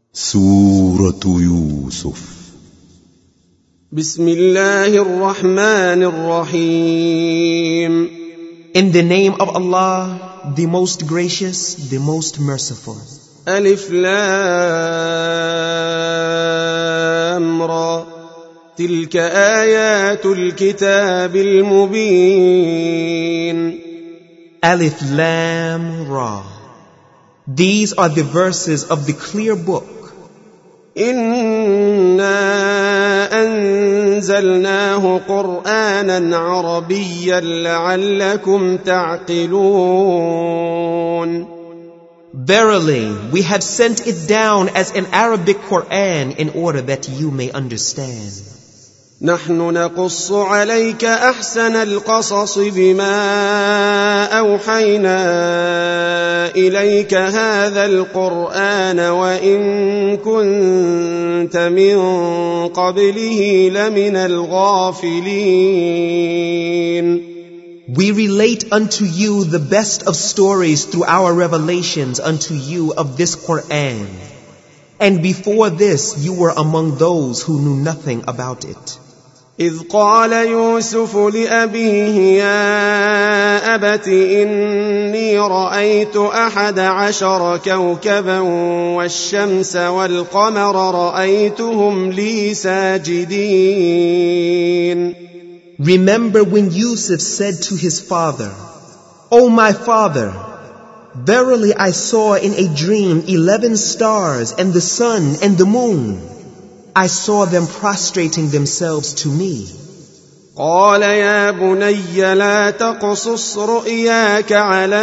سورة يوسف. بسم الله الرحمن الرحيم. In the name of Allah, the most gracious, the most merciful. ألف لام را تلك آيات الكتاب المبين. Alif Lam Ra. These are the verses of the clear book. إنا أنزلناه قرآنا عربيا لعلكم تعقلون. Verily, we have sent it down as an Arabic Quran in order that you may understand. نحن نقص عليك أحسن القصص بما أوحينا إليك هذا القرآن وإن كنت من قبله لمن الغافلين. We relate unto you the best of stories through our revelations unto you of this Quran. And before this you were among those who knew nothing about it. إذ قال يوسف لأبيه يا أبت إني رأيت 11 كوكبا والشمس والقمر رأيتهم لي ساجدين. Remember when Yusuf said to his father, O my father, verily I saw in a dream 11 stars and the sun and the moon. I saw them prostrating themselves to me. قال يا بني لا تقصص رؤياك على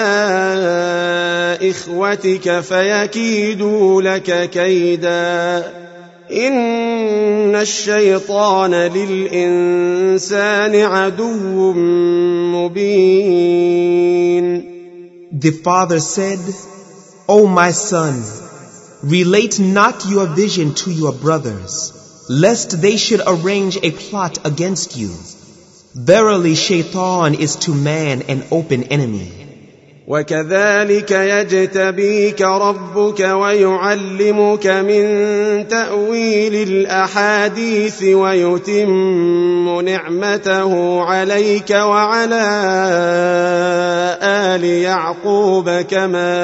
إخوتك فيكيدوا لك كيدا إن الشيطان للإنسان عدو مبين. The father said, O my son, relate not your vision to your brothers, lest they should arrange a plot against you. Verily, Shaitan is to man an open enemy. وكذلك يجتبيك ربك ويعلمك من تأويل الأحاديث ويتم نعمته عليك وعلى آل يعقوب كما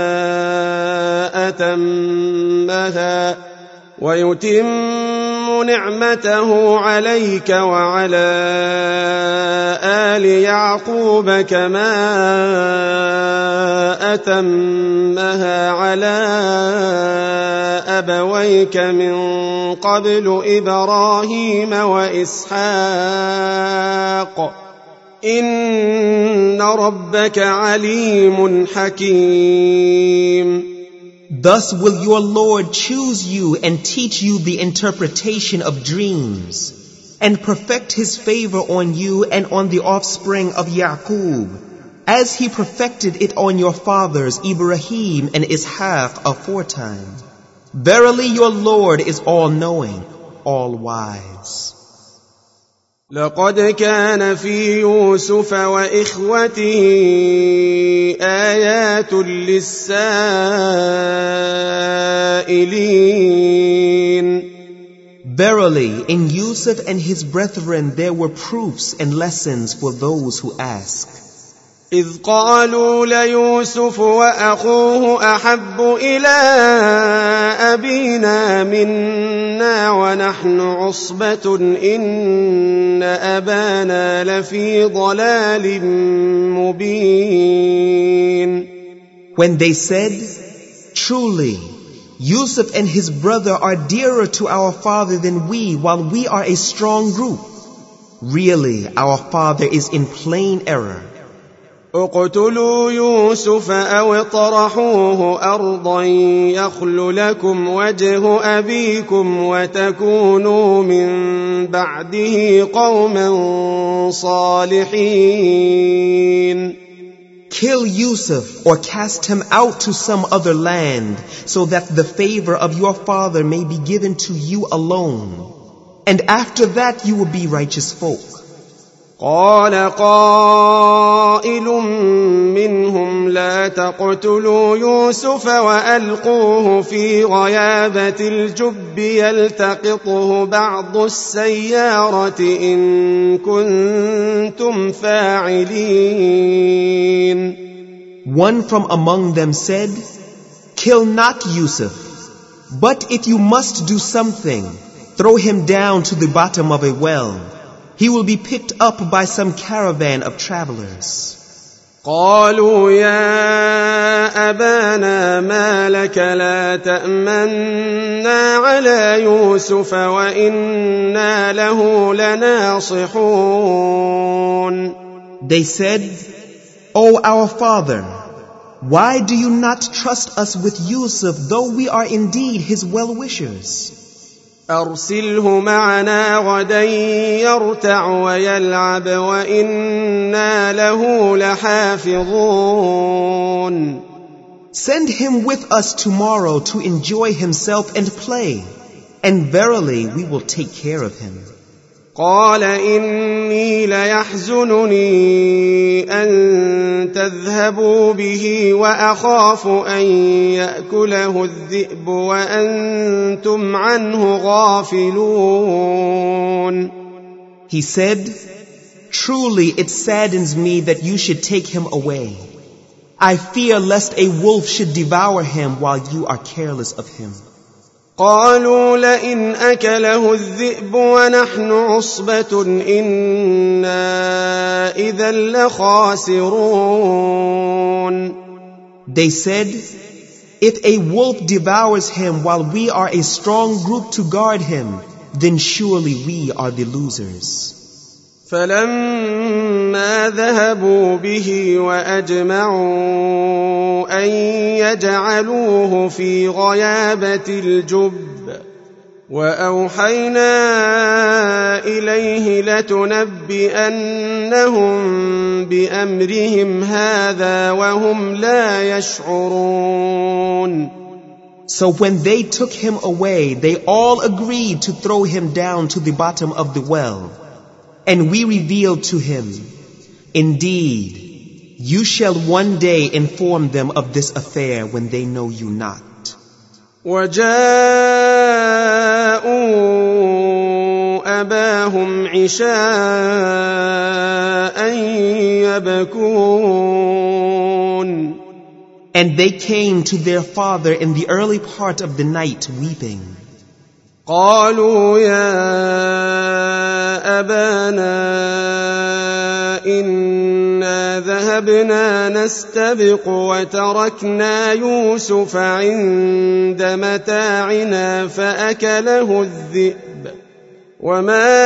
أتمها على أبويك من قبل إبراهيم وإسحاق إن ربك عليم حكيم. Thus will your Lord choose you and teach you the interpretation of dreams, and perfect His favor on you and on the offspring of Yaqub, as He perfected it on your fathers Ibrahim and Ishaq aforetime. Verily your Lord is all-knowing, all-wise. لقد كان في يوسف وإخوته آيات للسائلين. Verily, in Yusuf and his brethren there were proofs and lessons for those who ask. إذ قالوا ليوسف وأخوه أحب إلى أبينا منا ونحن عصبة إن أبانا لفي ضلال مبين. When they said, Truly, Yusuf and his brother are dearer to our father than we, while we are a strong group. Really, our father is in plain error. اقتلوا يوسف أو اطرحوه أرضا يخل لكم وجه أبيكم وتكونوا من بعده قوما صالحين. Kill Yusuf or cast him out to some other land, so that the favor of your father may be given to you alone. And after that you will be righteous folk. قال قائل منهم لا تقتلوا يوسف وألقوه في غيابة الجب يلتقطه بعض السيارة إن كنتم فاعلين. One from among them said, "Kill not Yusuf, but if you must do something, throw him down to the bottom of a well. He will be picked up by some caravan of travelers." قالوا يا أبانا ما لك لا تأمنا على يوسف وإنا له لناصحون. They said, "O our father, why do you not trust us with Yusuf, though we are indeed his well-wishers? أرسله معنا غدا يرتع ويلعب وإنا له لحافظون. Send him with us tomorrow to enjoy himself and play, and verily we will take care of him." قال إني ليحزنني أن تذهبوا به وأخاف أن يأكله الذئب وأنتم عنه غافلون. He said, "Truly it saddens me that you should take him away. I fear lest a wolf should devour him while you are careless of him." قالوا لئن أكله الذئب ونحن عصبة إنا إذا لخاسرون. They said, "If a wolf devours him while we are a strong group to guard him, then surely we are the losers." فلما ذهبوا به وأجمعوا أن يجعلوه في غيابة الجب وأوحينا إليه لتنبئنهم بأمرهم هذا وهم لا يشعرون. So when they took him away, they all agreed to throw him down to the bottom of the well. And we revealed to him, "Indeed, you shall one day inform them of this affair when they know you not." وجاءوا أباهم عشاء يبكون. And they came to their father in the early part of the night weeping. قالوا يا أبانا إنا ذهبنا نستبق وتركنا يوسف عند متاعنا فأكله الذئب وما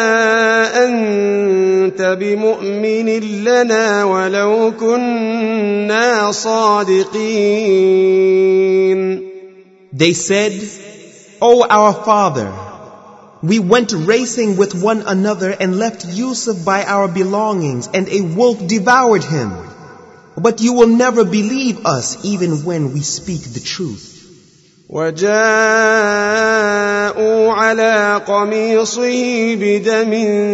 أنت بمؤمن لنا ولو كنا صادقين. They said, "O our father, we went racing with one another and left Yusuf by our belongings, and a wolf devoured him. But you will never believe us even when we speak the truth." وجاءوا على قميصه بدم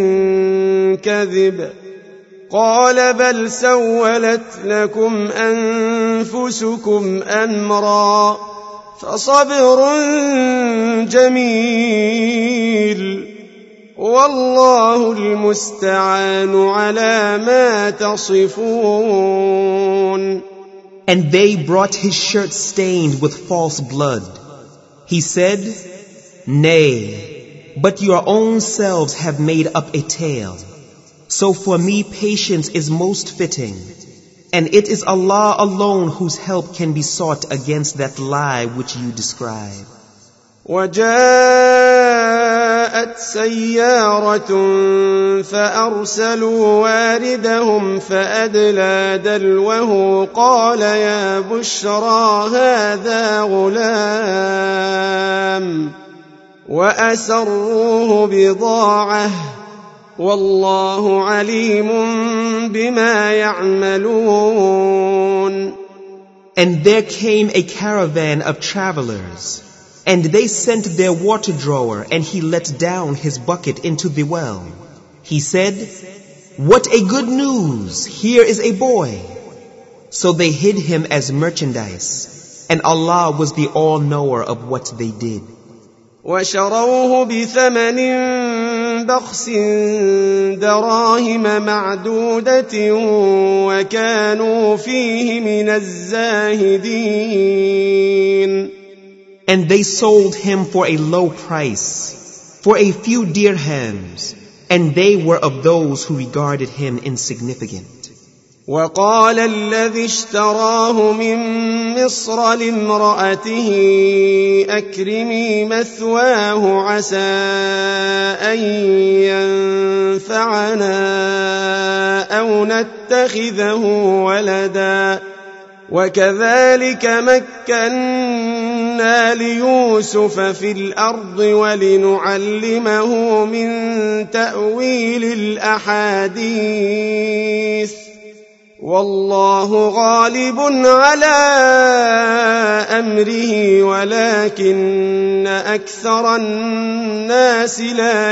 كذب قال بل سولت لكم أنفسكم أمرا فصبر جميل والله المستعان على ما تصفون. And they brought his shirt stained with false blood. He said, "Nay, but your own selves have made up a tale. So for me patience is most fitting. And it is Allah alone whose help can be sought against that lie which you describe." وجاءت سيارة فأرسلوا واردهم فأدلى دلوه قال يا بشرى هذا غلام وأسروه بضاعة والله عليم بما يعملون. And there came a caravan of travelers, and they sent their water drawer, and he let down his bucket into the well. He said, "What a good news! Here is a boy." So they hid him as merchandise, and Allah was the all-knower of what they did. وشروه بثمن بخس دراهم معدودة وكانوا فيه من الزاهدين. And they sold him for a low price, for a few dirhams, and they were of those who regarded him insignificant. وقال الذي اشتراه من مصر لامرأته أكرمي مثواه عسى أن ينفعنا أو نتخذه ولدا وكذلك مكنا ليوسف في الأرض ولنعلمه من تأويل الأحاديث والله غالب على أمره ولكن أكثر الناس لا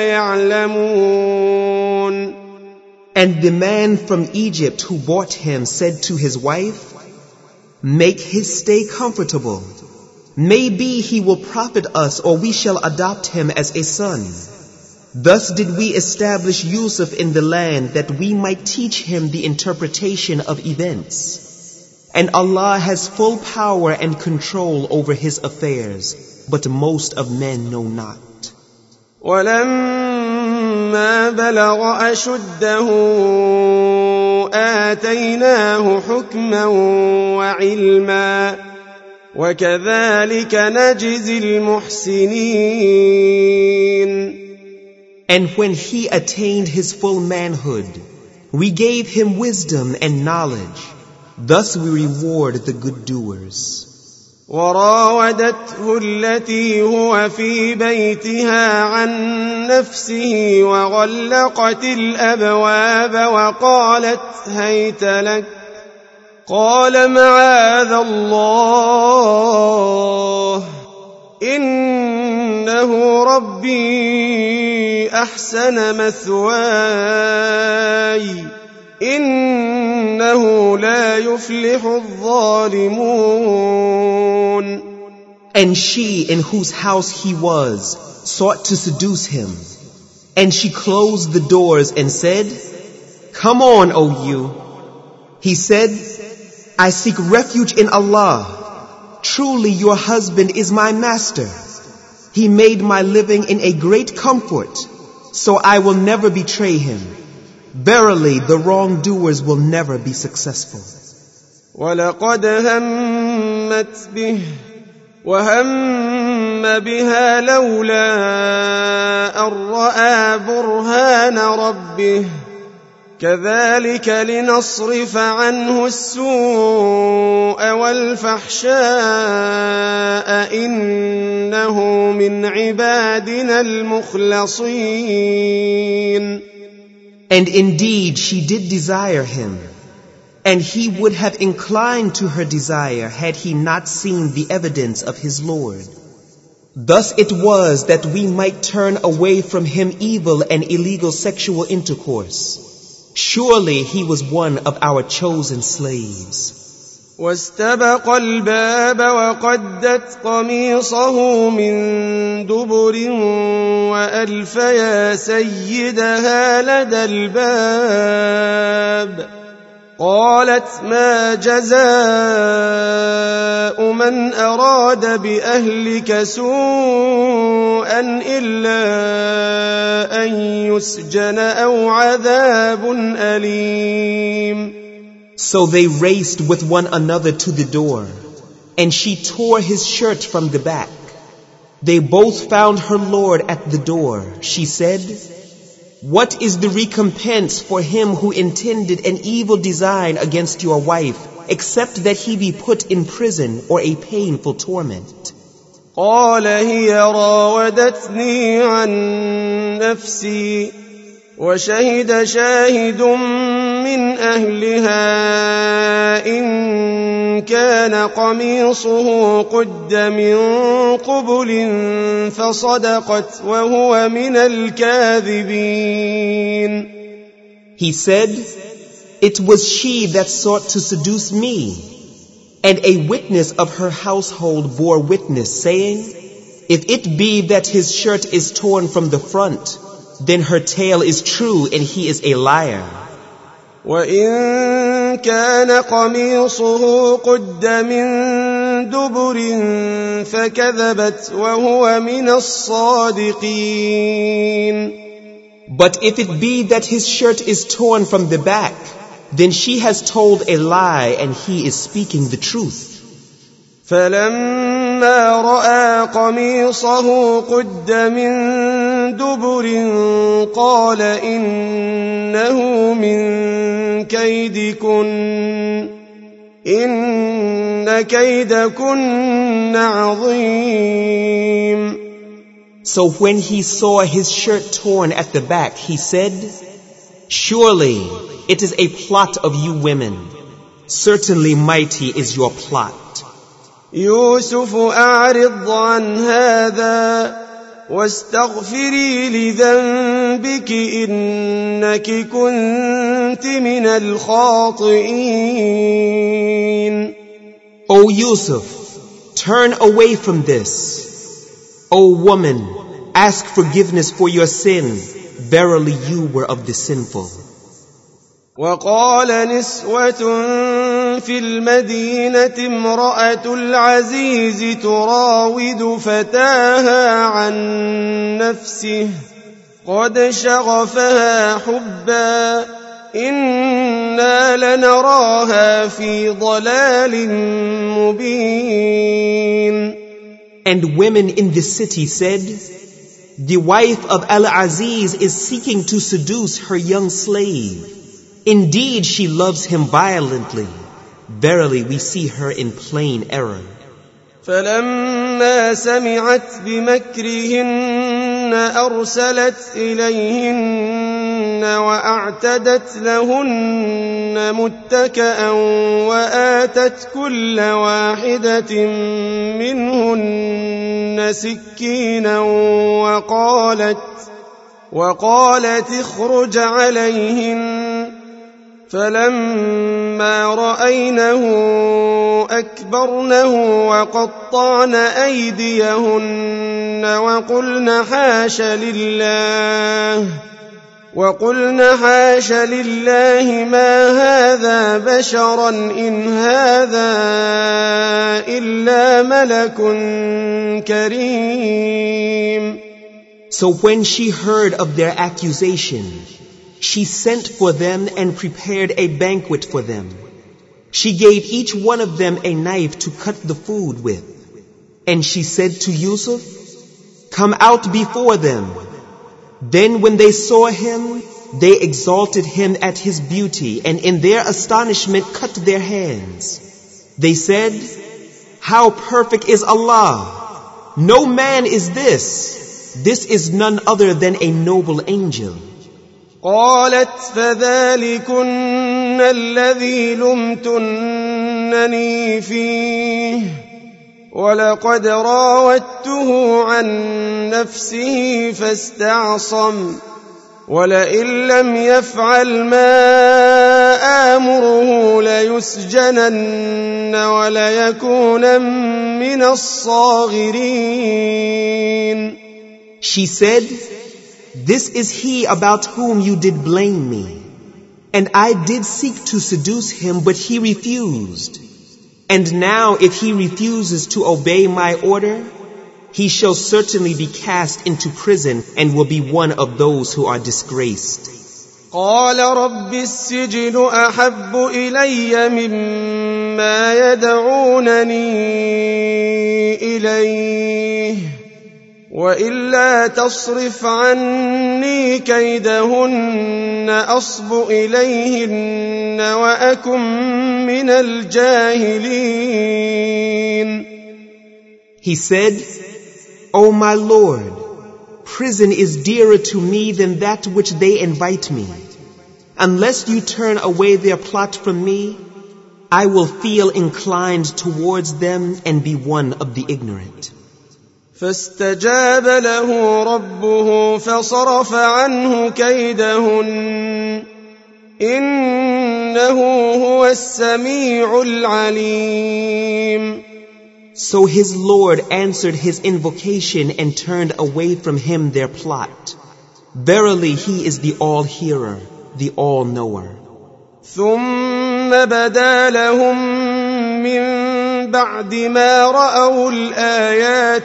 يعلمون. And the man from Egypt who bought him said to his wife, "Make his stay comfortable. Maybe he will profit us, or we shall adopt him as a son." Thus did we establish Yusuf in the land that we might teach him the interpretation of events. And Allah has full power and control over his affairs, but most of men know not. وَلَمَّا بَلَغَ أَشُدَّهُ آتَيْنَاهُ حُكْمًا وَعِلْمًا وَكَذَلِكَ نَجْزِي الْمُحْسِنِينَ. And when he attained his full manhood, we gave him wisdom and knowledge. Thus we reward the good doers. وراودته التي هو في بيتها عن نفسه وغلقت الأبواب وقالت هيت لك قال معاذ الله إنه ربي أحسن مثواي إنه لا يفلح الظالمون. And she in whose house he was sought to seduce him, and she closed the doors and said, "Come on, O you." He said, "I seek refuge in Allah. Truly your husband is my master. He made my living in a great comfort, so I will never betray him. Verily, the wrongdoers will never be successful." وَلَقَدْ هَمَّتْ بِهِ وَهَمَّ بِهَا لَوْلَا أَن رَّأَىٰ بُرْهَانَ رَبِّهِ كَذَلِكَ لِنَصْرِفَ عَنْهُ السُّوءَ وَالْفَحْشَاءَ إِنَّهُ مِنْ عِبَادِنَا الْمُخْلَصِينَ. And indeed she did desire him, and he would have inclined to her desire had he not seen the evidence of his Lord. Thus it was that we might turn away from him evil and illegal sexual intercourse. Surely he was one of our chosen slaves. واستبق الباب وقدت قميصه من دبر وألف يا سيدها لدى الباب قالت ما جزاء من أراد بأهلك سوءا إلا أن يسجن أو عذاب أليم. So they raced with one another to the door, and she tore his shirt from the back. They both found her Lord at the door. She said, "What is the recompense for him who intended an evil design against your wife, except that he be put in prison or a painful torment?" قال هي راودتني عن نفسي وشهد شاهد من أهلها إن كان قميصه قد من قبل فصدقت وهو من الكاذبين. He said, "It was she that sought to seduce me." And a witness of her household bore witness, saying, "If it be that his shirt is torn from the front, then her tale is true and he is a liar." وَإِن كَانَ قَمِيصُهُ قُدَّ مِن دُبُرٍ فَكَذَبَتْ وَهُوَ مِنَ الصَّادِقِينَ. But if it be that his shirt is torn from the back, then she has told a lie and he is speaking the truth. فَلَمَّا رَأَىٰ قَمِيصَهُ قُدَّ مِن دُبُرٍ قَالَ إِنَّهُ مِن كَيْدِكُنَّ إِنَّ كَيْدَكُنَّ عَظِيمٌ. So when he saw his shirt torn at the back, he said, "Surely it is a plot of you women. Certainly mighty is your plot." يوسف أعرض عن هذا واستغفري لذنبك إنك كنت من الخاطئين. O Yusuf, turn away from this. O woman, ask forgiveness for your sin. Verily you were of the sinful. وقال نسوة في المدينة امرأة العزيز تراود فتاها عن نفسه قد شغفها حبا إنا لنراها في ضلال مبين. And women in the city said, "The wife of Al-Aziz is seeking to seduce her young slave. Indeed, she loves him violently. Verily, we see her in plain error." فلما سمعت بمكرهن أرسلت إليهن وأعتدت لهن متكأ وآتت كل واحدة منهن سكينا وقالت اخرج عليهن. فلما رأينه أكبرنه وقطعن أيديهن وقلن حاش لله ما هذا بشرا إن هذا إلا ملك كريم. So when she heard of their accusation, she sent for them and prepared a banquet for them. She gave each one of them a knife to cut the food with. And she said to Yusuf, "Come out before them." Then when they saw him, they exalted him at his beauty and in their astonishment cut their hands. They said, "How perfect is Allah! No man is this. This is none other than a noble angel." قالت فذلكن الذي لمتنني فيه ولقد راودته عن نفسه فاستعصم ولئن لم يفعل ما آمره ليسجنن وليكونن من الصاغرين. She said, "This is he about whom you did blame me. And I did seek to seduce him, but he refused. And now if he refuses to obey my order, he shall certainly be cast into prison and will be one of those who are disgraced." قال رب السجن أحب إلي مما يدعونني إليه وإلا تصرف عني كيدهن أصب إليهن وأكن من الجاهلين. He said, "O my Lord, prison is dearer to me than that which they invite me. Unless you turn away their plot from me, I will feel inclined towards them and be one of the ignorant." فاستجاب له ربه فصرف عنه كيدهن إنه هو السميع العليم. So his Lord answered his invocation and turned away from him their plot. Verily he is the all-hearer, the all-knower. ثم بدا لهم من بعد ما رأوا الآيات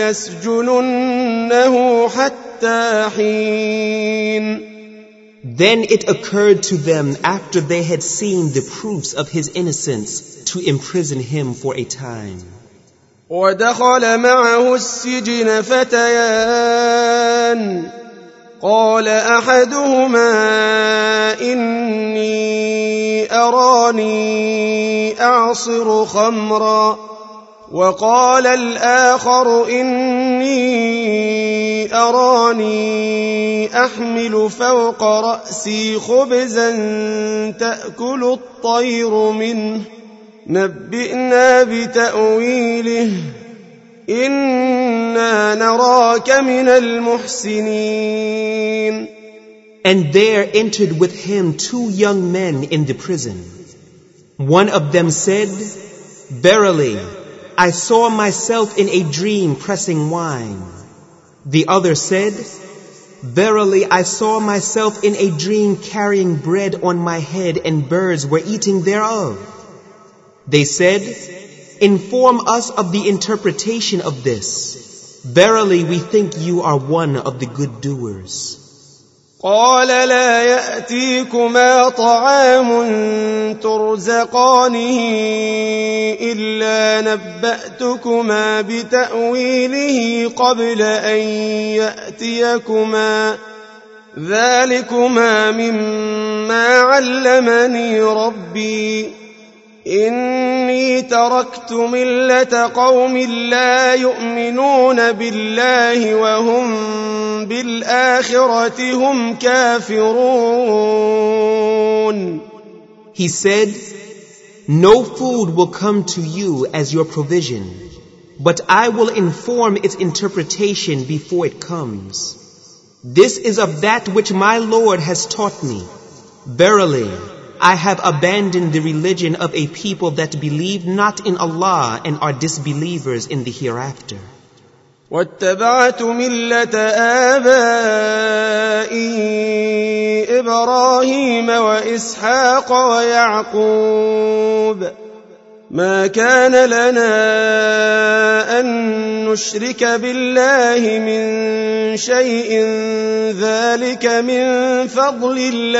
ليسجننه حتى حين. Then it occurred to them after they had seen the proofs of his innocence to imprison him for a time. ودخل معه السجن فتيان قال أحدهما إني أراني أعصر خمرا وقال الآخر إني أراني أحمل فوق رأسي خبزا تأكل الطير منه نبئنا بتأويله إنا نراك من المحسنين. And there entered with him 2 young men in the prison. One of them said, Verily, I saw myself in a dream pressing wine. The other said, Verily, I saw myself in a dream carrying bread on my head and birds were eating thereof. They said, Inform us of the interpretation of this. Verily, we think you are one of the good doers. قال لا يأتيكما طعام ترزقانه إلا نبأتكما بتأويله قبل أن يأتيكما ذلكما مما علمني ربي إني تركت ملة قوم لا يؤمنون بالله وهم بالآخرة هم كافرون. He said, No food will come to you as your provision, but I will inform its interpretation before it comes. This is of that which my Lord has taught me. Verily, I have abandoned the religion of a people that believe not in Allah and are disbelievers in the hereafter. واتبعت ملة آبائي إبراهيم وإسحاق ويعقوب ما كان لنا أن نشرك بالله من شيء ذلك من فضل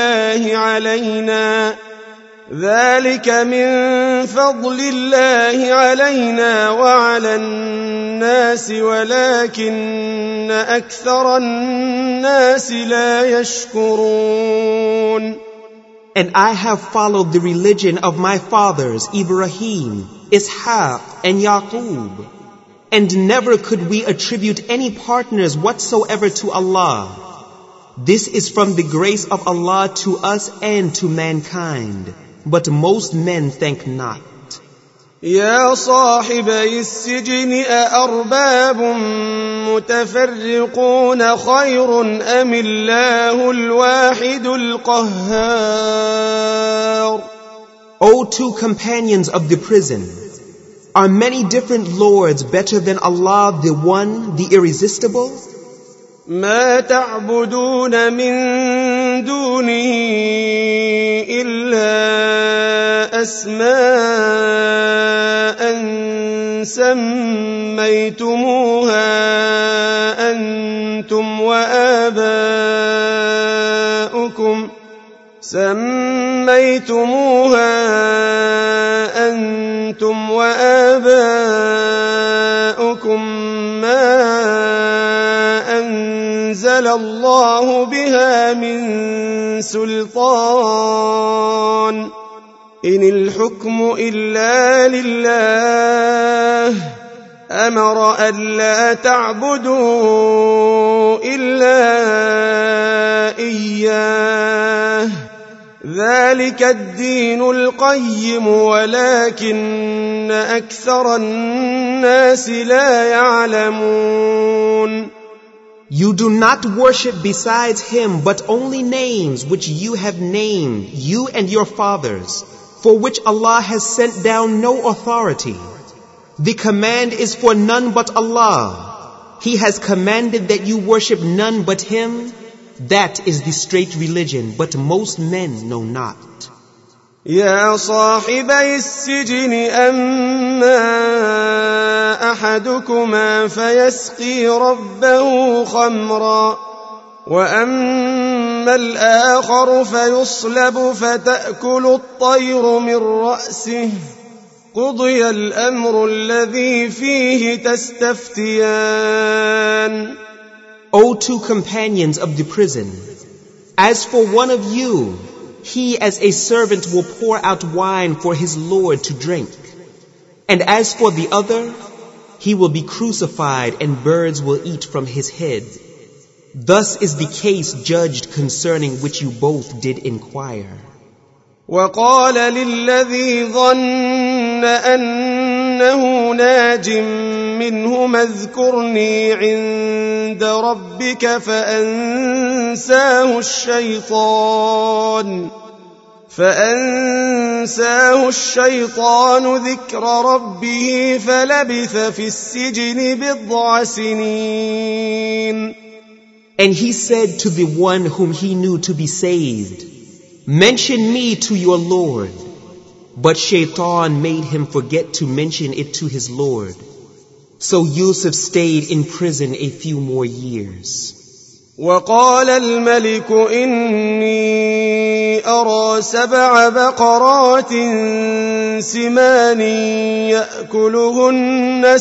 الله علينا وعلى الناس ولكن أكثر الناس لا يشكرون. And I have followed the religion of my fathers, Ibrahim, Ishaq, and Yaqub. And never could we attribute any partners whatsoever to Allah. This is from the grace of Allah to us and to mankind. But most men thank not. يا صاحبي السجن أأرباب متفرقون خير أم الله الواحد القهار. O 2 companions of the prison, are many different lords better than Allah, the one, the irresistible? ما تعبدون من دونه إلا أسماء سميتموها أنتم وآباؤكم ما أنزل الله بها من سلطان إن الحكم إلا لله أمر ألا تعبدوا إلا إياه ذلك الدين القيم ولكن أكثر الناس لا يعلمون. You do not worship besides him but only names which you have named, you and your fathers, for which Allah has sent down no authority. The command is for none but Allah. He has commanded that you worship none but him. That is the straight religion, but most men know not. يا صاحبي السجن أما أحدكما فيسقي ربه خمرا وأما الآخر فيصلب فتأكل الطير من رأسه قضي الأمر الذي فيه تستفتيان. O two companions of the prison, as for one of you, he as a servant will pour out wine for his Lord to drink. And as for the other, he will be crucified and birds will eat from his head. Thus is the case judged concerning which you both did inquire. وقال للذي ظن أنه ناج منهما اذكرني عند ربك فأنساه الشيطان ذكر ربه فلبث في السجن بضع سنين. And he said to the one whom he knew to be saved, mention me to your Lord. But Shaitan made him forget to mention it to his Lord. So Yusuf stayed in prison a few more years. وقال الملك إني أرى 7 بقرات سمان يأكلهن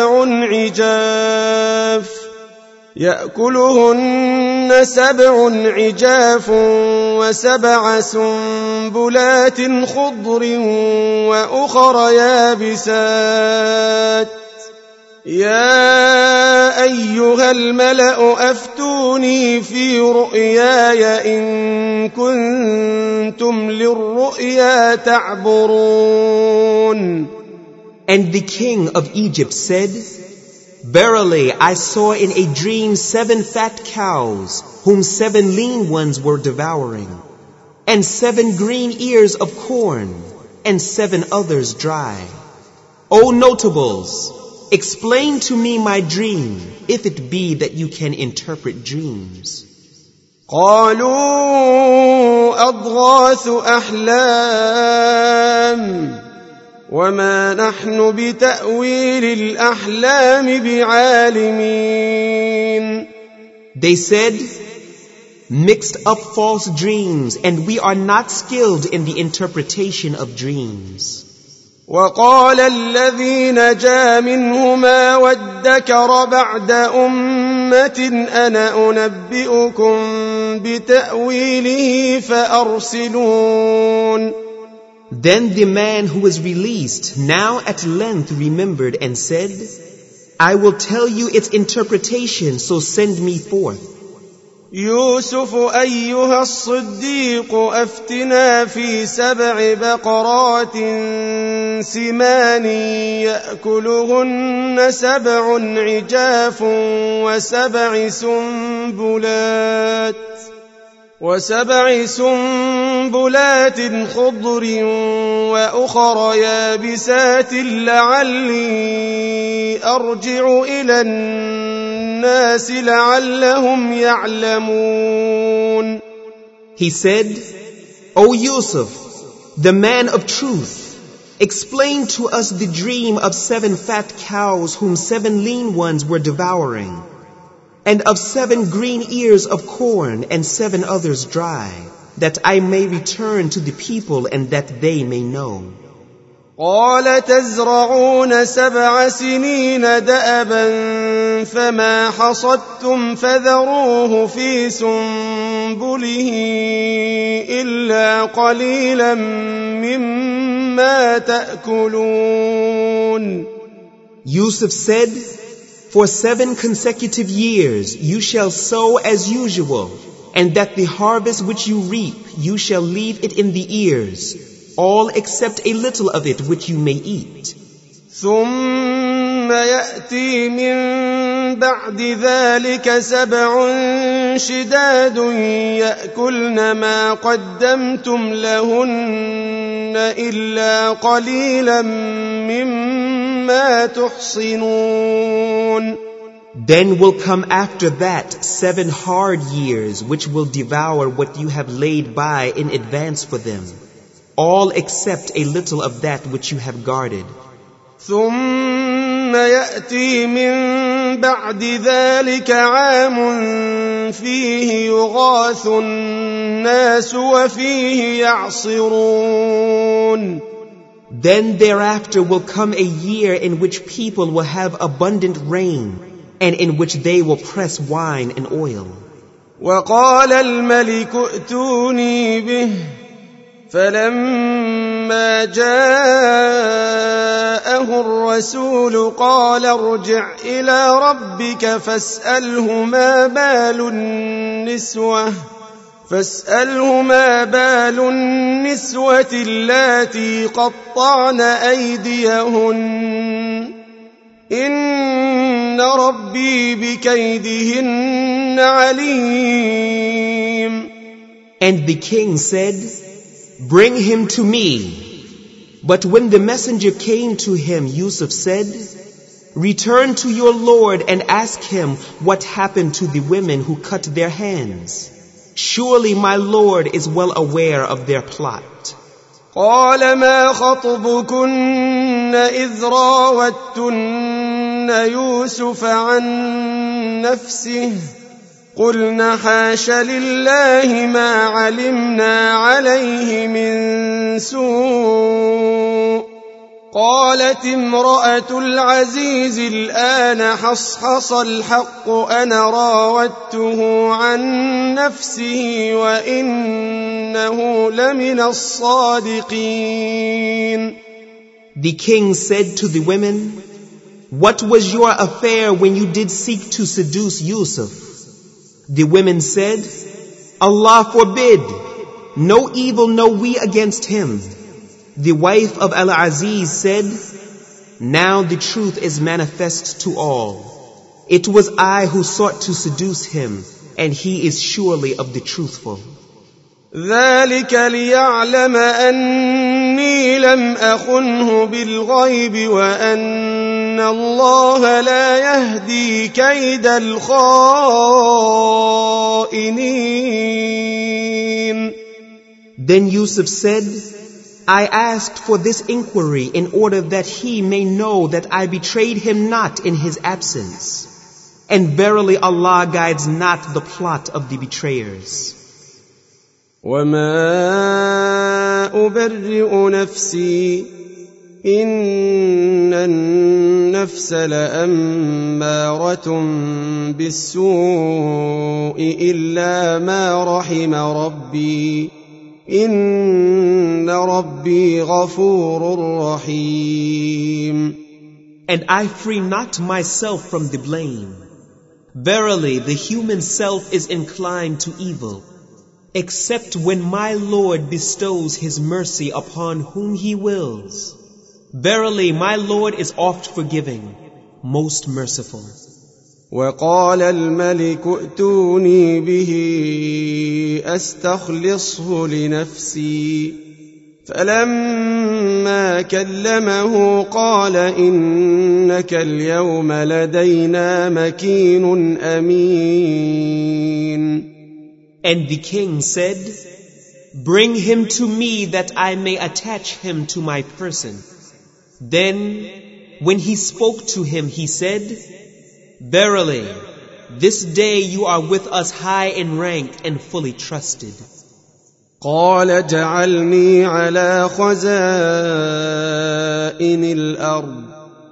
سبع عجاف و7 سنبلات خضر وأخر يابسات يا أيها الملأ أفتوني في رؤياي إن كنتم للرؤيا تعبرون. And the king of Egypt said, verily I saw in a dream 7 fat cows, whom 7 lean ones were devouring, and 7 green ears of corn, and 7 others dry. O notables, explain to me my dream, if it be that you can interpret dreams. قالوا أضغاث أحلام وما نحن بتأويل الأحلام بعالمين. They said, mixed up false dreams, and we are not skilled in the interpretation of dreams. وقال الذي نجا منهما وادكر بعد أمة أنا أنبئكم بتأويله فأرسلون. Then the man who was released now at length remembered and said, I will tell you its interpretation, so send me forth. يوسف أيها الصديق أفتنا في 7 بقرات سمان يأكلهن 7 عجاف و7 سنبلات خضر وأخر يابسات لعلي أرجع إلى الناس لعلهم يعلمون. He said, O Yusuf, the man of truth, explain to us the dream of 7 fat cows whom 7 lean ones were devouring, and of 7 green ears of corn and 7 others dry, that I may return to the people and that they may know. قال تزرعون 7 سنين دأبا فما حصدتم فذروه في سنبله إلا قليلا مما تأكلون. Yusuf said, for 7 consecutive years you shall sow as usual, and that the harvest which you reap you shall leave it in the ears, all except a little of it which you may eat. ثم يأتي من بعد ذلك 7 شداد يأكلن ما قدمتم لهن إلا قليلا مما تحصنون. Then will come after that 7 hard years which will devour what you have laid by in advance for them, all except a little of that which you have guarded. ثم يأتي من بعد ذلك عام فيه يغاث الناس وفيه يعصرون. Then thereafter will come a year in which people will have abundant rain, and in which they will press wine and oil. وقال الملك ائتوني به فلما جاءه الرسول قال ارجع إلى ربك فاسأله ما بال النسوة اللاتي قطعن أيديهن إن ربي بكيدهن عليم. And the king said, bring him to me. But when the messenger came to him, Yusuf said, return to your Lord and ask him what happened to the women who cut their hands. Surely my Lord is well aware of their plot. قال ما خطبكن إذ راوتن يوسف عن نفسه قلنا حاش لله ما علمنا عليه من سوء قالت امرأة العزيز الآن حصحص الحق أنا راودته عن نفسه وإنه لمن الصادقين. The king said to the women, what was your affair when you did seek to seduce Yusuf? The women said, Allah forbid, no evil know we against him. The wife of Al-Aziz said, now the truth is manifest to all. It was I who sought to seduce him, and he is surely of the truthful. ذلك ليعلم أني لم أخنه بالغيب وأن الله لا يهدي كيد الخائنين. Then Yusuf said, I asked for this inquiry in order that he may know that I betrayed him not in his absence. And verily Allah guides not the plot of the betrayers. وَمَا أُبَرِّئُ نَفْسِي إِنَّ النَّفْسَ لَأَمَّارَةٌ بِالسُّوءِ إِلَّا مَا رَحِمَ رَبِّي إِنَّ رَبِّي غَفُورٌ رَحِيمٌ. And I free not myself from the blame. Verily, the human self is inclined to evil, except when my Lord bestows His mercy upon whom He wills. Verily, my Lord is oft forgiving, most merciful. وقال الملك ائتوني به أستخلصه لنفسي فلما كلمه قال إنك اليوم لدينا مكين أمين. And the king said, bring him to me that I may attach him to my person. Then, when he spoke to him, he said, verily, this day you are with us high in rank and fully trusted. قال اجعلني على خزائن الأرض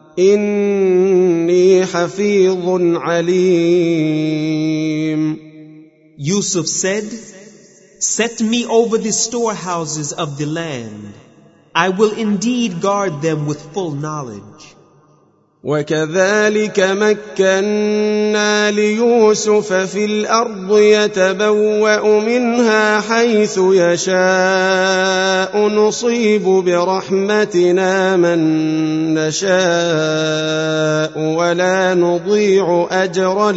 إني حفيظ عليم. Yusuf said, set me over the storehouses of the land. I will indeed guard them with full knowledge. وكذلك مكنا ليوسف في الأرض يتبوأ منها حيث يشاء نصيب برحمتنا من نشاء ولا نضيع أجر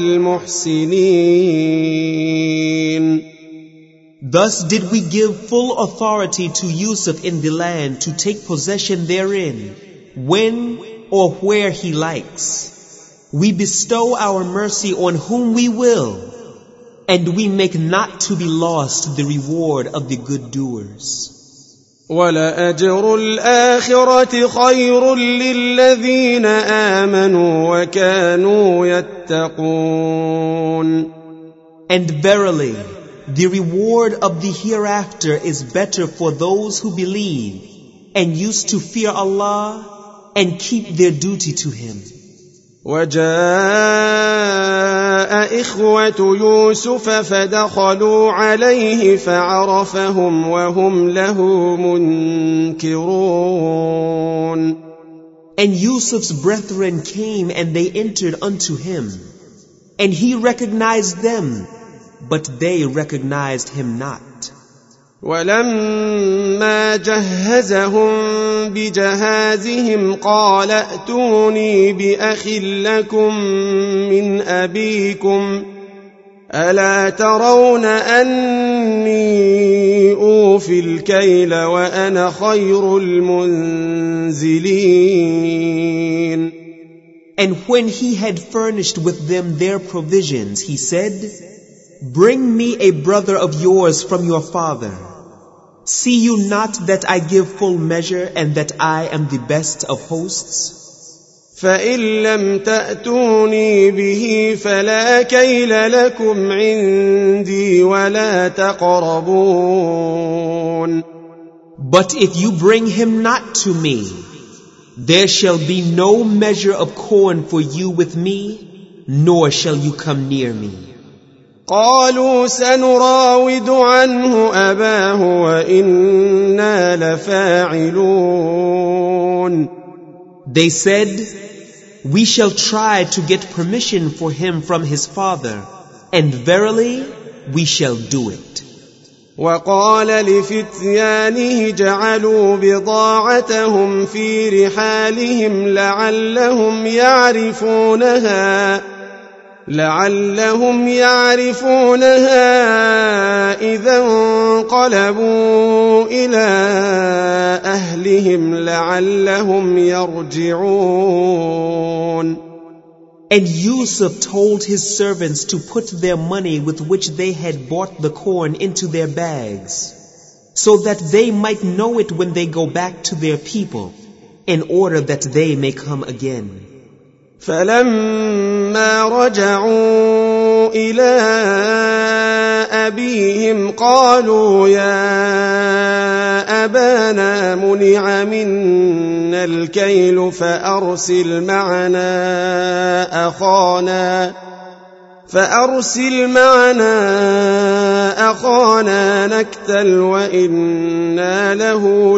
المحسنين. Thus did we give full authority to Yusuf in the land to take possession therein, when or where he likes. We bestow our mercy on whom we will, and we make not to be lost the reward of the good doers. وَلَأَجْرُ الْآخِرَةِ خَيْرٌ لِّلَّذِينَ آمَنُوا وَكَانُوا يَتَّقُونَ. And verily, the reward of the hereafter is better for those who believe and used to fear Allah and keep their duty to Him. وجاء إخوة يوسف فدخلوا عليه فعرفهم وهم له منكرون. And Yusuf's brethren came and they entered unto him, and he recognized them, but they recognized him not. ولما جهزهم بجهازهم قال ائتوني بأخ لكم من أبيكم ألا ترون أني أوفي الكيل وأنا خير المنزلين. And when he had furnished with them their provisions, he said, Bring me a brother of yours from your father. See you not that I give full measure and that I am the best of hosts? فإن لم تأتوني به فلا كيل لكم عندي ولا تقربون. But if you bring him not to me, there shall be no measure of corn for you with me, nor shall you come near me. قالوا سنراود عنه أباه وإنا لفاعلون. They said, We shall try to get permission for him from his father, and verily we shall do it. وقال لفتيانه جعلوا بضاعتهم في رحالهم لعلهم يعرفونها إذا انقلبوا إلى أهلهم لعلهم يرجعون. And Yusuf told his servants to put their money with which they had bought the corn into their bags, so that they might know it when they go back to their people, in order that they may come again. فلما رجعوا إلى أبيهم قالوا يا أبانا منع منا الكيل فأرسل معنا أخانا نكتل وإنا له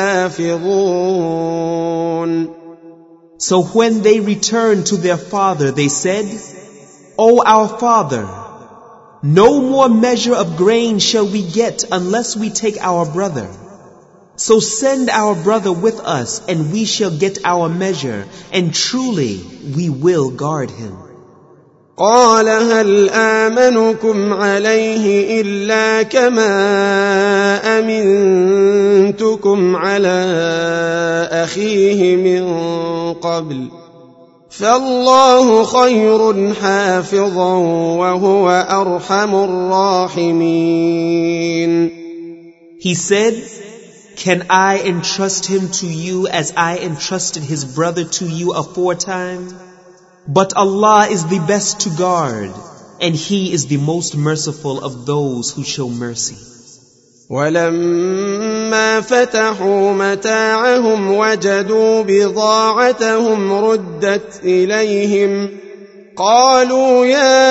لحافظون. So when they returned to their father, they said, O our father, no more measure of grain shall we get unless we take our brother. So send our brother with us, and we shall get our measure, and truly we will guard him. قال هل آمنكم عليه إلا كما أمنتكم على أخيه من قبل فالله خير حافظا وهو أرحم الراحمين. He said, Can I entrust him to you as I entrusted his brother to you aforetime? But Allah is the best to guard, and He is the most merciful of those who show mercy. ولما فتحوا متاعهم وجدوا بضاعتهم ردت إليهم قالوا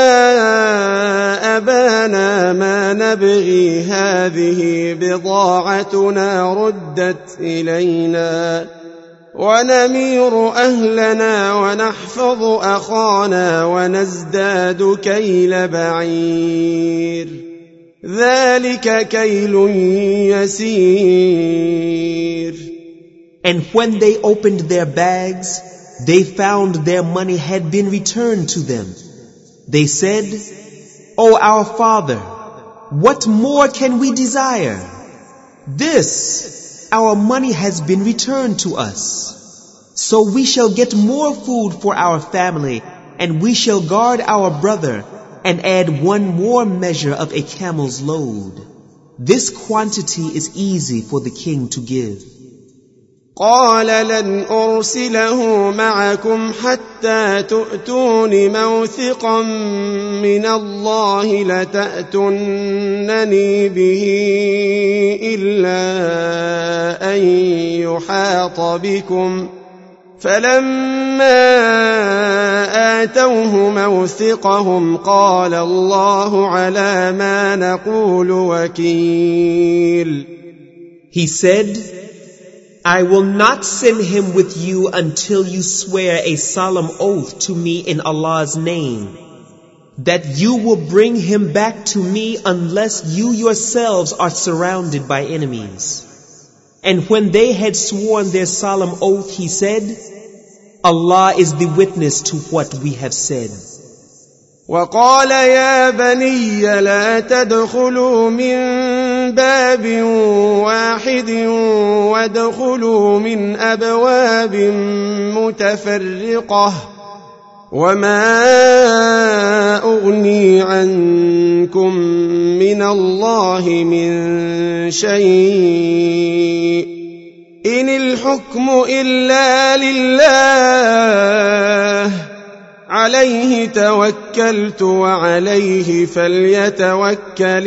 يا أبانا ما نبغي هذه بضاعتنا ردت إلينا ونمير أهلنا ونحفظ أخانا ونزداد كيل بعير ذلك كيل يسير. And when they opened their bags, they found their money had been returned to them. They said, "O our father, what more can we desire? This, our money has been returned to us. So we shall get more food for our family, and we shall guard our brother, and add one more measure of a camel's load. This quantity is easy for the king to give." قال لن أرسله معكم حتى تؤتون موثقا من الله لتأتونني به إلا أن يحاط بكم. فلما آتوه موثقهم قال الله على ما نقول وكيل. He said, "I will not send him with you until you swear a solemn oath to me in Allah's name, that you will bring him back to me unless you yourselves are surrounded by enemies." And when they had sworn their solemn oath, he said, "Allah is the witness to what we have said." وقال يا بني لا تدخلوا من باب واحد وادخلوا من أبواب متفرقة وما أغني عنكم من الله من شيء إن الحكم إلا لله عليه توكلت وعليه فليتوكل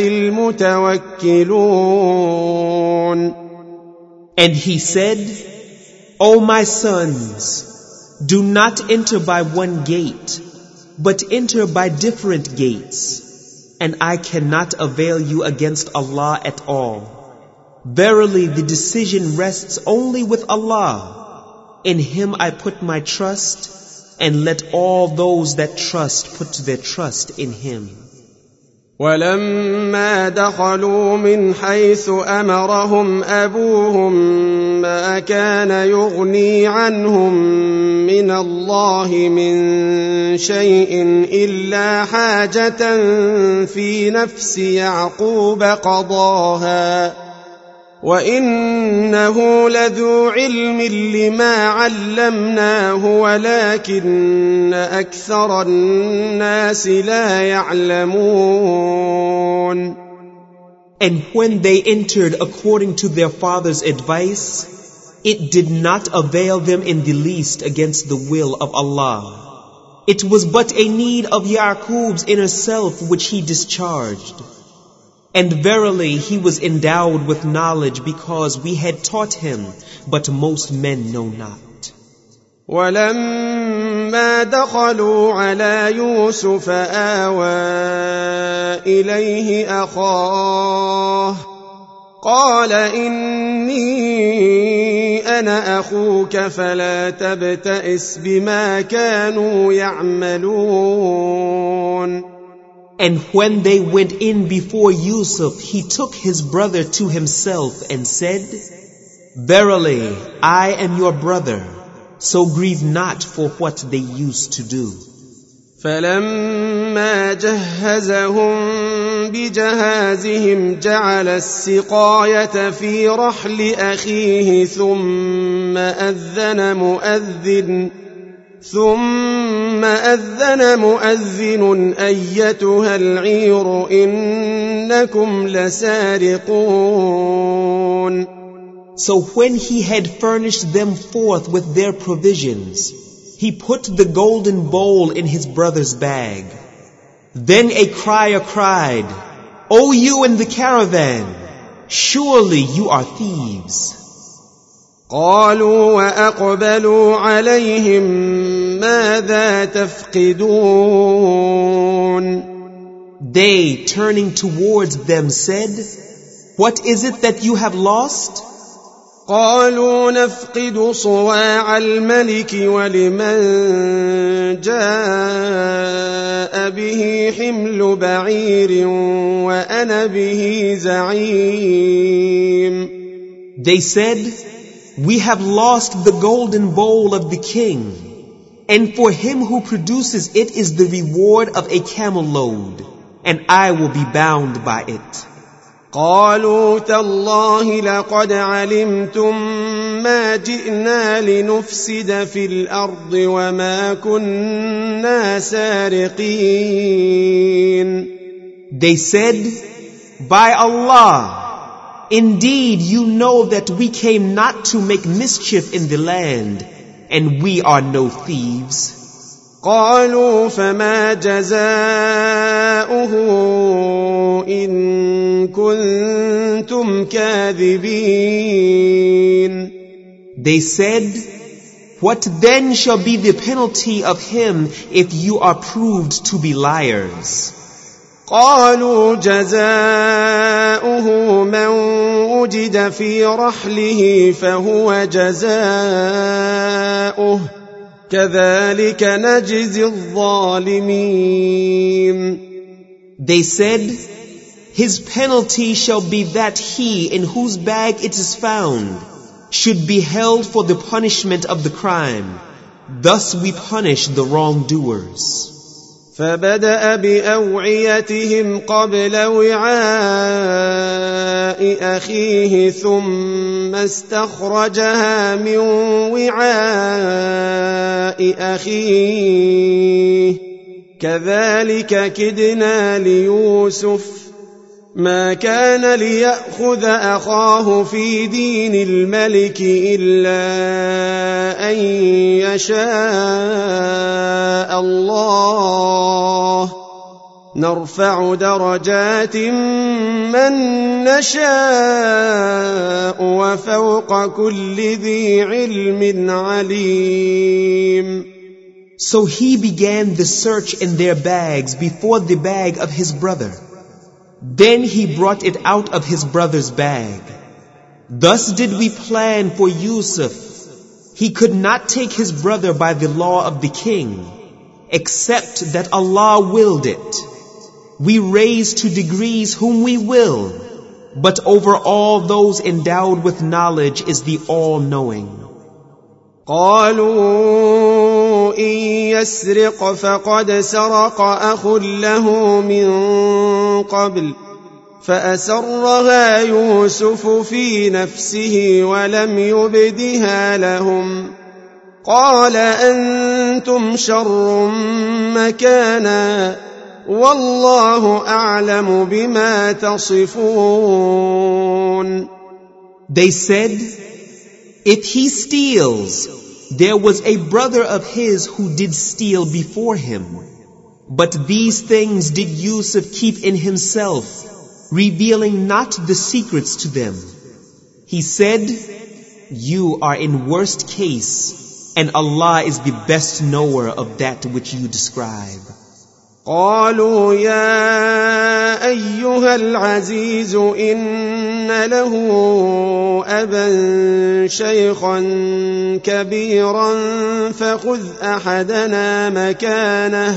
المتوكلون. And he said, "O my sons, do not enter by one gate, but enter by different gates, and I cannot avail you against Allah at all. Verily the decision rests only with Allah. In Him I put my trust, and let all those that trust put their trust in Him." ولما دخلوا من حيث أمرهم أبوهم ما كان يغني عنهم من الله من شيء إلا حاجة في نفس يعقوب قضاها وإنه لذو علم لما علمناه ولكن أكثر الناس لا يعلمون. And when they entered according to their father's advice, it did not avail them in the least against the will of Allah. It was but a need of Yaqub's inner self which he discharged. And verily he was endowed with knowledge because we had taught him, but most men know not. ولما دخلوا على يوسف آوى إليه أخاه قال إني أنا أخوك فلا تبتئس بما كانوا يعملون. And when they went in before Yusuf, he took his brother to himself and said, "Verily, I am your brother, so grieve not for what they used to do." فلما جهزهم بجهازهم جعل السقاية في رحل أخيه ثم أذن مؤذن أيتها العير إنكم لسارقون. So when he had furnished them forth with their provisions, he put the golden bowl in his brother's bag. Then a crier cried, "O you in the caravan, surely you are thieves." قالوا وأقبلوا عليهم ماذا تفقدون. They, turning towards them, said, "What is it that you have lost?" قالوا نفقد صواع الملك ولمن جاء به حمل بعير وأنا به زعيم. They said, "We have lost the golden bowl of the king, and for him who produces it is the reward of a camel load, and I will be bound by it." قالوا تالله لقد علمتم ما جئنا لنفسد في الأرض وما كنا سارقين. They said, "By Allah, indeed you know that we came not to make mischief in the land, and we are no thieves." قالوا فما جزاؤه إن كنتم كاذبين. They said, "What then shall be the penalty of him if you are proved to be liars?" قالوا جزاؤه من وجد في رحله فهو جزاؤه كذلك نجزي الظالمين. They said, "His penalty shall be that he in whose bag it is found should be held for the punishment of the crime. Thus we punish the wrongdoers." فبدأ بأوعيتهم قبل وعاء أخيه ثم استخرجها من وعاء أخيه كذلك كدنا ليوسف ما كان ليأخذ أخاه في دين الملك إلا أن يشاء الله نرفع درجات من نشاء وفوق كل ذي علم عليم. So he began the search in their bags before the bag of his brother. Then he brought it out of his brother's bag. Thus did we plan for Yusuf. He could not take his brother by the law of the king, except that Allah willed it. We raise to degrees whom we will, but over all those endowed with knowledge is the all-knowing. قالوا إن يسرق فقد سرق أخ له من قبل فأسرها يوسف في نفسه ولم يبدها لهم قال أنتم شر مكانا والله أعلم بما تصفون. They said, "If he steals, there was a brother of his who did steal before him. But these things did Yusuf keep in himself, revealing not the secrets to them." He said, "You are in worst case, and Allah is the best knower of that which you describe." قالوا يا أيها العزيز إن له أبا شيخا كبيرا فخذ أحدنا مكانه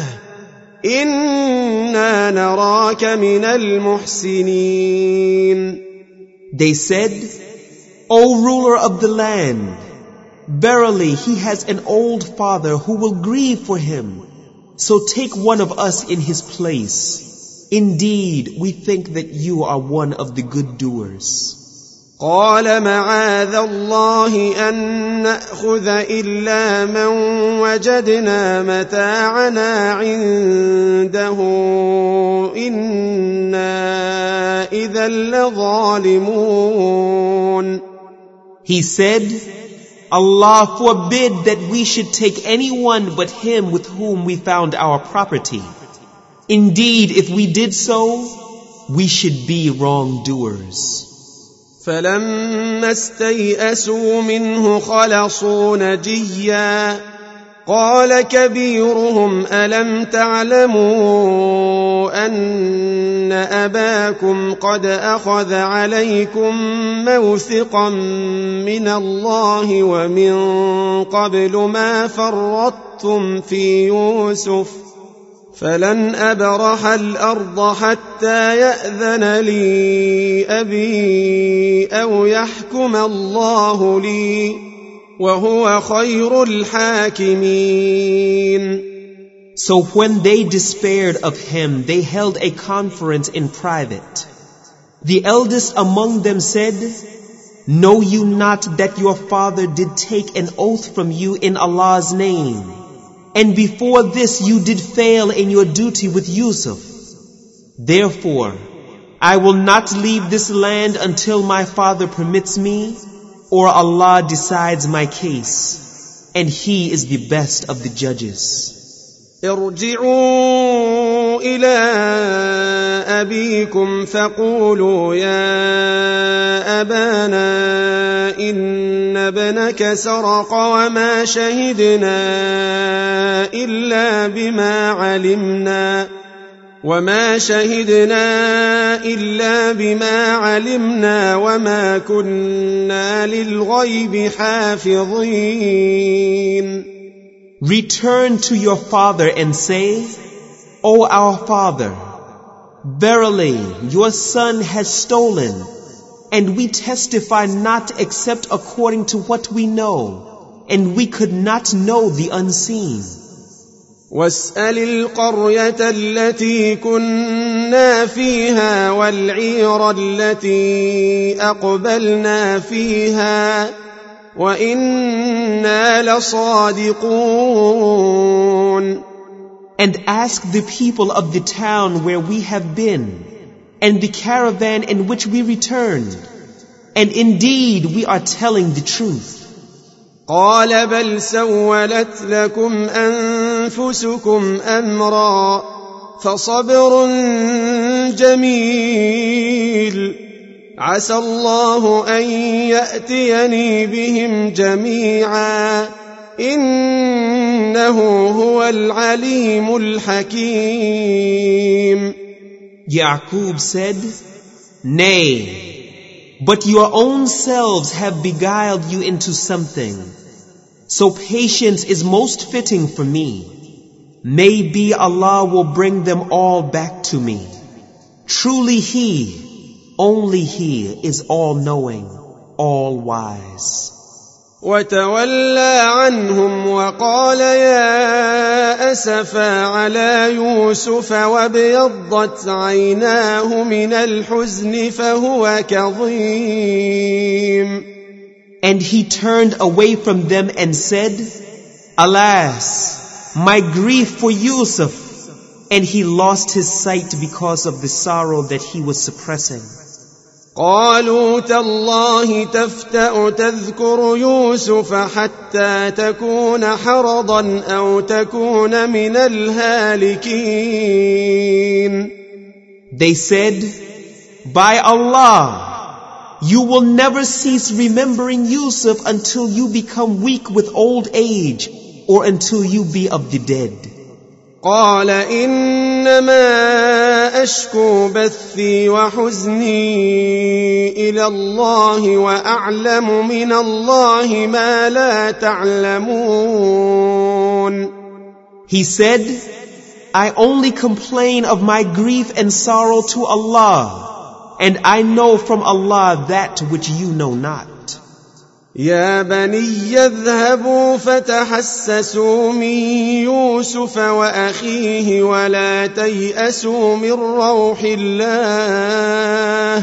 إنا نراك من المحسنين. They said, "O ruler of the land, verily he has an old father who will grieve for him. So take one of us in his place. Indeed, we think that you are one of the good doers." قال معاذ الله أن نأخذ إلا من وجدنا متاعنا عنده إنا إذا لظالمون. He said, "Allah forbid that we should take anyone but him with whom we found our property. Indeed, if we did so, we should be wrongdoers." فلما استيئسوا منه خلصوا نجيا قال كبيرهم ألم تعلموا أن أباكم قد أخذ عليكم موثقا من الله ومن قبل ما فرطتم في يوسف فلن أبرح الأرض حتى يأذن لي أبي أو يحكم الله لي وهو خير الحاكمين. So when they despaired of him, they held a conference in private. The eldest among them said, "Know you not that your father did take an oath from you in Allah's name? And before this you did fail in your duty with Yusuf. Therefore, I will not leave this land until my father permits me, or Allah decides my case, and He is the best of the judges." ارجعوا إلى أبيكم فقولوا يا أبانا إن ابنك سرق وما شهدنا إلا بما علمنا وما كنا للغيب حافظين. Return to your father and say, "O our father, verily your son has stolen, and we testify not except according to what we know, and we could not know the unseen." واسأل القرية التي كنا فيها والعير التي أقبلنا فيها وإنا لصادقون. And ask the people of the town where we have been, and the caravan in which we returned, and indeed we are telling the truth. قال بل سولت لكم أنفسكم أمرا فصبر جميل عسى الله أن يأتيني بهم جميعا إنه هو العليم الحكيم. Yaqub said, "Nay, but your own selves have beguiled you into something. So patience is most fitting for me. Maybe Allah will bring them all back to me. Truly He, only He is all-knowing, all-wise." وتولى عنهم وقال يا أسفا على يوسف وابيضت عيناه من الحزن فهو كظيم. And he turned away from them and said, "Alas, my grief for Yusuf." And he lost his sight because of the sorrow that he was suppressing. قالوا تالله تفتأ تذكر يوسف حتى تكون حرضا أو تكون من الهالكين. They said, "By Allah, you will never cease remembering Yusuf until you become weak with old age, or until you be of the dead." قال إنما أشكو بثي وحزني إلى الله وأعلم من الله ما لا تعلمون. He said, "I only complain of my grief and sorrow to Allah, and I know from Allah that which you know not." يا بني اذهبوا فتحسسوا من يوسف وأخيه ولا تيأسوا من روح الله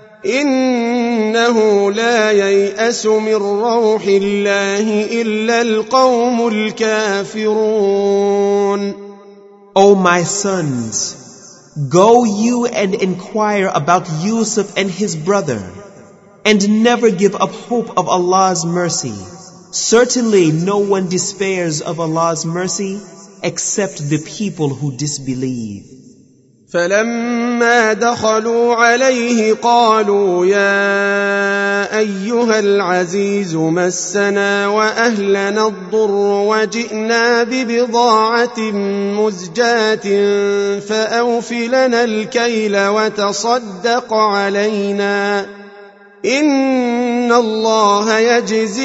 إنه لا ييأس من روح الله إلا القوم الكافرون. O my sons, go you and inquire about Yusuf and his brother, and never give up hope of Allah's mercy. Certainly no one despairs of Allah's mercy except the people who disbelieve. فلما دخلوا عليه قالوا يا أيها العزيز مسنا وأهلنا الضر وجئنا ببضاعة مزجاة فأوف لنا الكيل وتصدق علينا إن الله يجزي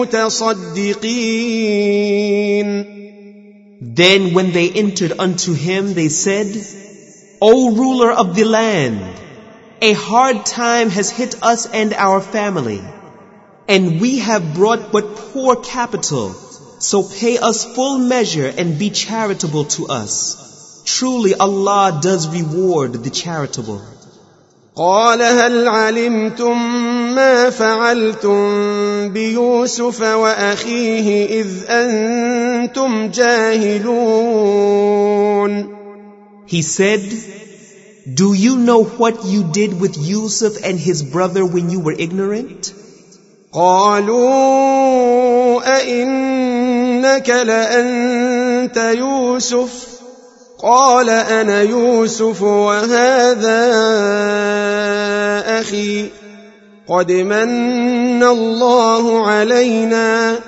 المتصدقين. Then when they entered unto him, they said, O ruler of the land, a hard time has hit us and our family, and we have brought but poor capital, so pay us full measure and be charitable to us. Truly Allah does reward the charitable. قال هل علمتم ما فعلتم بيوسف وأخيه إذ أنتم جاهلون. He said, Do you know what you did with Yusuf and his brother when you were ignorant? قالوا أئنك لأنت يوسف قال أنا يوسف وهذا أخي قد من الله علينا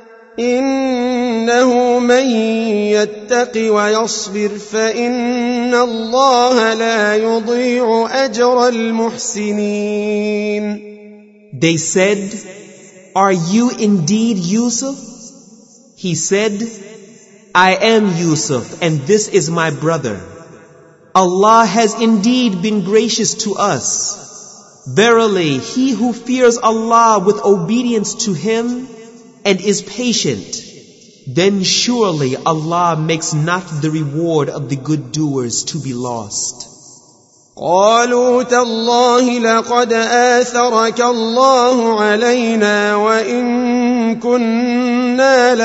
إنه من يتق ويصبر فإن الله لا يضيع أجر المحسنين. They said, Are you indeed Yusuf? He said, I am Yusuf, and this is my brother. Allah has indeed been gracious to us. Verily, he who fears Allah with obedience to Him and is patient, then surely Allah makes not the reward of the good doers to be lost. قالوا تالله لقد آثرك الله علينا وإن كنا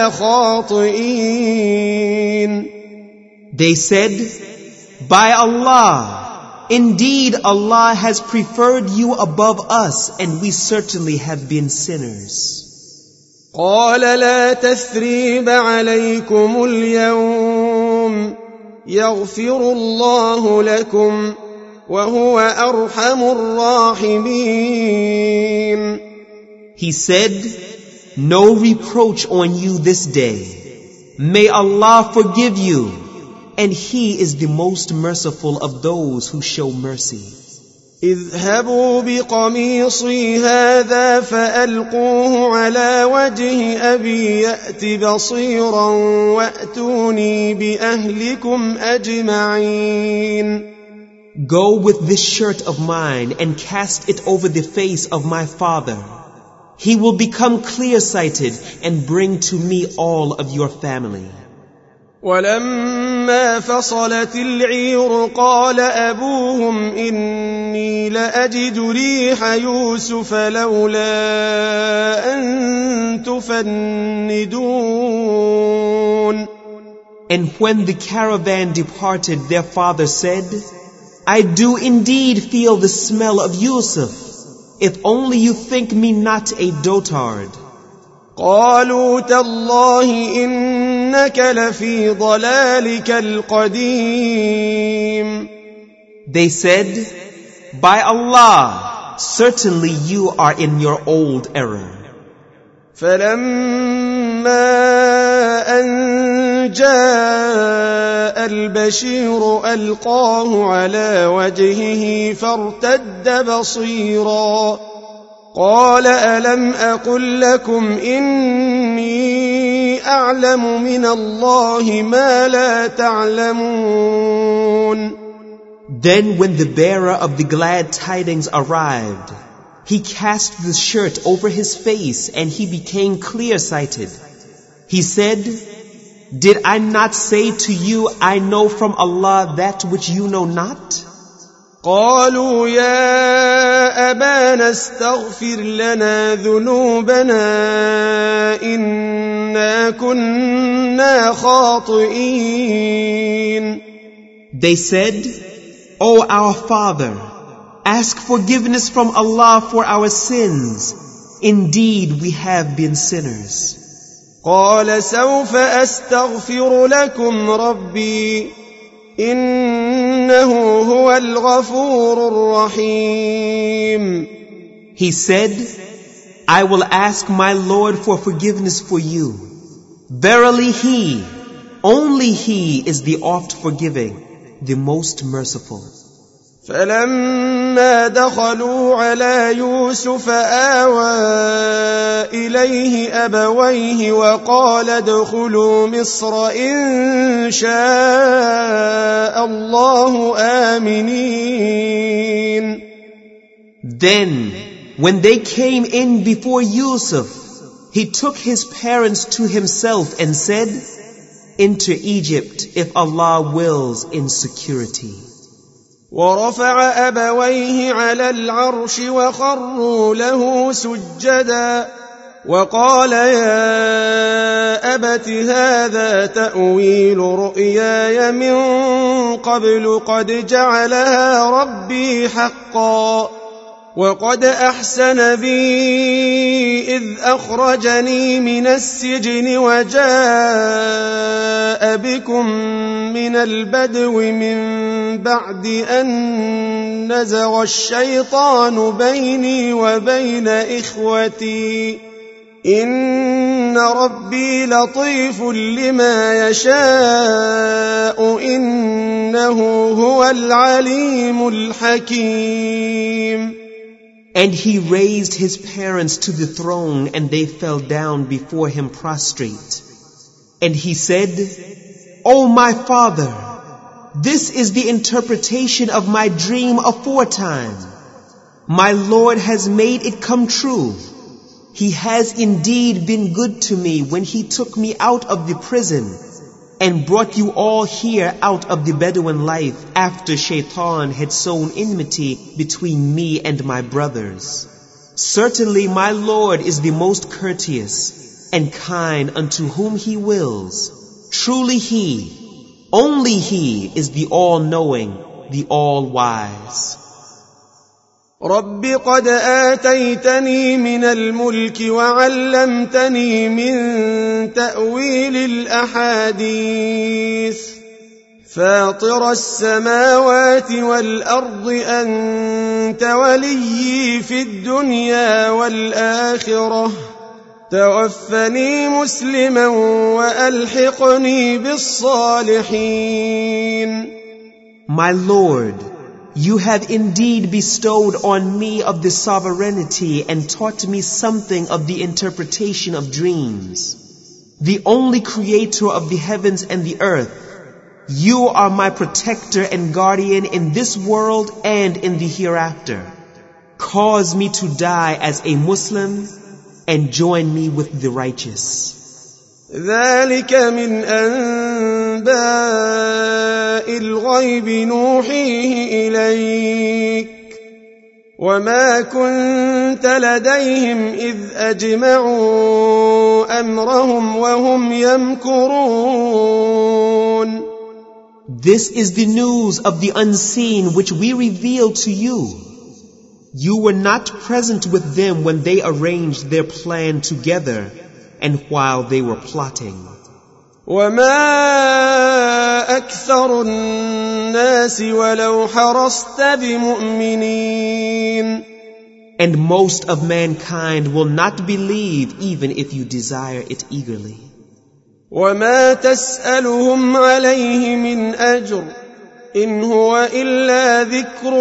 لخاطئين. They said, By Allah, indeed Allah has preferred you above us, and we certainly have been sinners. قال لا تثريب عليكم اليوم يغفر الله لكم وهو أرحم الراحمين. He said, No reproach on you this day. May Allah forgive you, and He is the most merciful of those who show mercy. اذهبوا بقميصي هذا فألقوه على وجه أبي يأت بصيرا وأتوني بأهلكم أجمعين. Go with this shirt of mine and cast it over the face of my father. He will become clear-sighted and bring to me all of your family. ولما فصلت العير قال أبوهم إني لأجد ريح يوسف لولا أن تفندون. And when the caravan departed, their father said, I do indeed feel the smell of Yusuf, if only you think me not a dotard. قالوا تالله إنك لفي ضلالك القديم. They said, By Allah, certainly you are in your old error. فلما أن جاء البشير ألقاه على وجهه فارتد بصيرا قال ألم أقل لكم إني أعلم من الله ما لا تعلمون. Then when the bearer of the glad tidings arrived, he cast the shirt over his face and he became clear-sighted. He said, Did I not say to you, I know from Allah that which you know not? قالوا يا أبانا استغفر لنا ذنوبنا إنا كنا خاطئين. They said, O our father, ask forgiveness from Allah for our sins. Indeed, we have been sinners. قال سوف أستغفر لكم ربي إنه إنه هو الغفور الرحيم. He said, I will ask my Lord for forgiveness for you. Verily He, only He is the oft forgiving, the most merciful. فلما دخلوا على يوسف آوى إليه أبويه وقال ادخلوا مصر إن شاء الله آمنين. Then, when they came in before Yusuf, he took his parents to himself and said, enter Egypt if Allah wills in security. ورفع أبويه على العرش وخروا له سجدا وقال يا أبت هذا تأويل رؤياي من قبل قد جعلها ربي حقا وقد أحسن بي إذ أخرجني من السجن وجاء بكم من البدو من بعد أن نزغ الشيطان بيني وبين إخوتي إن ربي لطيف لما يشاء إنه هو العليم الحكيم. And he raised his parents to the throne, and they fell down before him prostrate. And he said, O my father, this is the interpretation of my dream aforetime. My Lord has made it come true. He has indeed been good to me when he took me out of the prison and brought you all here out of the Bedouin life after Shaitan had sown enmity between me and my brothers. Certainly my Lord is the most courteous and kind unto whom He wills. Truly He, only He is the all-knowing, the all-wise. رب قد آتيتني من الملك وعلمتني من تأويل الأحاديث فاطر السماوات والأرض أنت وليي في الدنيا والآخرة توفني مسلما وألحقني بالصالحين. My Lord, You have indeed bestowed on me of the sovereignty and taught me something of the interpretation of dreams. The only creator of the heavens and the earth, You are my protector and guardian in this world and in the hereafter. Cause me to die as a Muslim and join me with the righteous. ذلك من أنباء الغيب نوحيه إليك وما كنت لديهم إذ أجمعوا أمرهم وهم يمكرون. This is the news of the unseen which we revealed to you. You were not present with them when they arranged their plan together and while they were plotting. وما أكثر الناس ولو حرصت بمؤمنين. And most of mankind will not believe even if you desire it eagerly. وما تسألهم عليه من أجر إن هو إلا ذكر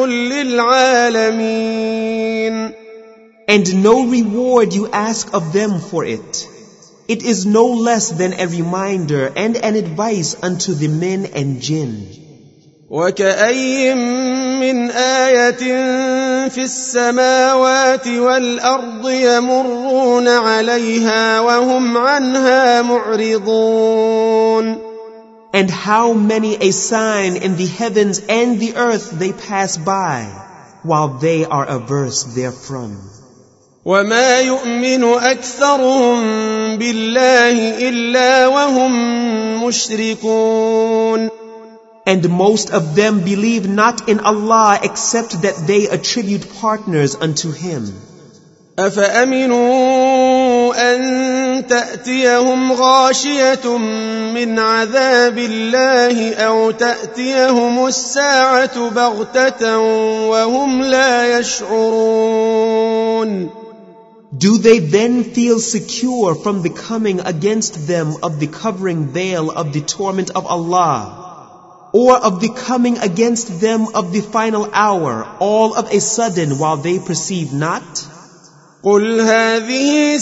للعالمين. And no reward you ask of them for it. It is no less than a reminder and an advice unto the men and jinn. وكأي من آية في السماوات والأرض يمرون عليها وهم عنها معرضون. And how many a sign in the heavens and the earth they pass by, while they are averse therefrom. وما يؤمن أكثرهم بالله إلا وهم مشركون. And most of them believe not in Allah except that they attribute partners unto Him. أفأمنوا أن تأتيهم غاشية من عذاب الله أو تأتيهم الساعة بغتة وهم لا يشعرون. Do they then feel secure from the coming against them of the covering veil of the torment of Allah, or of the coming against them of the final hour, all of a sudden while they perceive not? قل هذه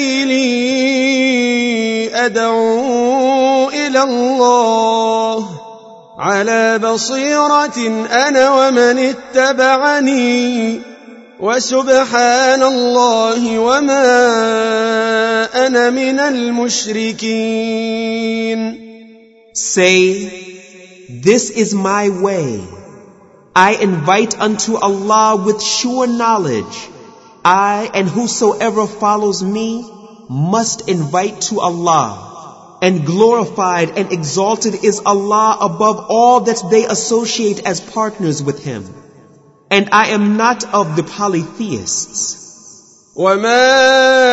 سبيلي أدعو إلى الله على بصيرة أنا ومن اتبعني وسبحان الله وما أنا من المشركين. Say, this is my way. I invite unto Allah with sure knowledge. I and whosoever follows me must invite to Allah. And glorified and exalted is Allah above all that they associate as partners with Him. And I am not of the polytheists. وما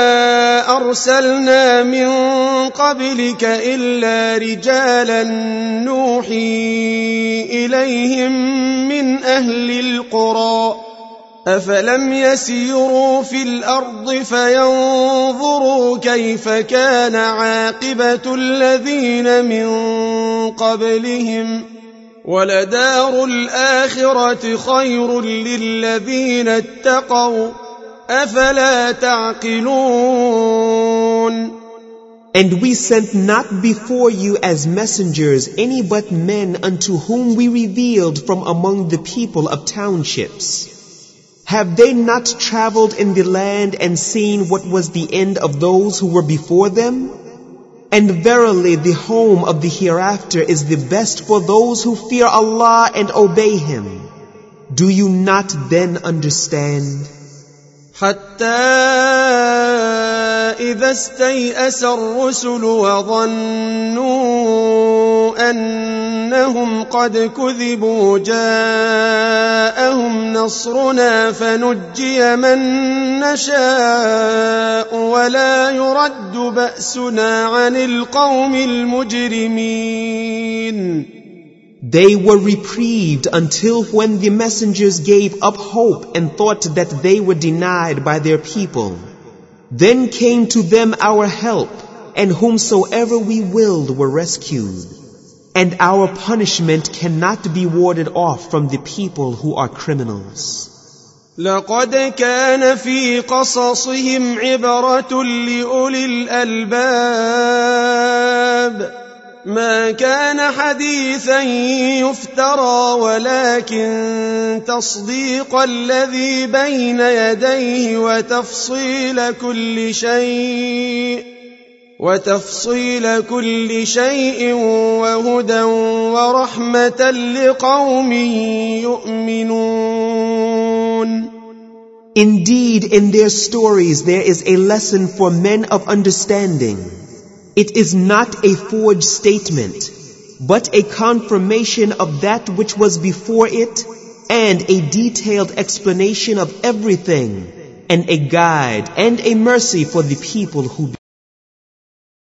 أرسلنا من قبلك إلا رجالا نوحي إليهم من أهل القرى أفلم يسيروا في الأرض فينظروا كيف كان عاقبة الذين من قبلهم ولدار الآخرة خير للذين اتقوا أفلا تعقلون. And we sent not before you as messengers any but men unto whom we revealed from among the people of townships. Have they not traveled in the land and seen what was the end of those who were before them? And verily the home of the hereafter is the best for those who fear Allah and obey Him. Do you not then understand? حتى إذا استيأس الرسل وظنوا أنهم قد كذبوا جاءهم نصرنا فنجي من نشاء ولا يرد بأسنا عن القوم المجرمين. They were reprieved until when the messengers gave up hope and thought that they were denied by their people. Then came to them our help, and whomsoever we willed were rescued. And our punishment cannot be warded off from the people who are criminals. لقد كان في قصصهم عبرة لأولي الألباب ما كان حديثا يفترى ولكن تصديق الذي بين يديه وتفصيل كل شيء وهدى ورحمة لقوم يؤمنون. Indeed, in their stories there is a lesson for men of understanding. It is not a forged statement, but a confirmation of that which was before it, and a detailed explanation of everything, and a guide and a mercy for the people who